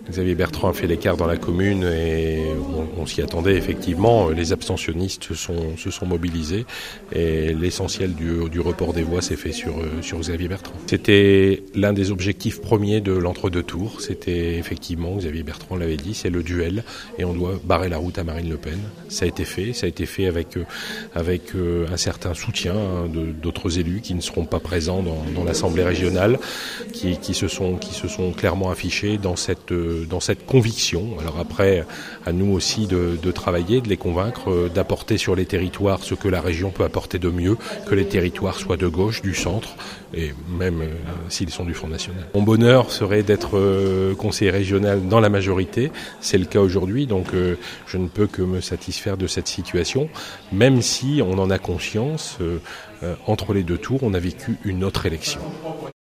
Xavier Bertrand a fait l'écart dans la commune et on s'y attendait effectivement. Les abstentionnistes se sont mobilisés et l'essentiel du report des voix s'est fait sur Xavier Bertrand. C'était l'un des objectifs premiers de l'entre-deux tours. C'était effectivement, Xavier Bertrand l'avait dit, c'est le duel et on doit barrer la route à Marine Le Pen. Ça a été fait avec un certain soutien d'autres élus qui ne seront pas présents dans l'Assemblée régionale, qui se sont clairement affichés dans cette conviction. Alors après, à nous aussi de travailler, de les convaincre, d'apporter sur les territoires ce que la région peut apporter de mieux, que les territoires soient de gauche, du centre, et même s'ils sont du Front National. Mon bonheur serait d'être conseiller régional dans la majorité, c'est le cas aujourd'hui, donc je ne peux que me satisfaire de cette situation, même si on en a conscience, entre les deux tours, on a vécu une autre élection.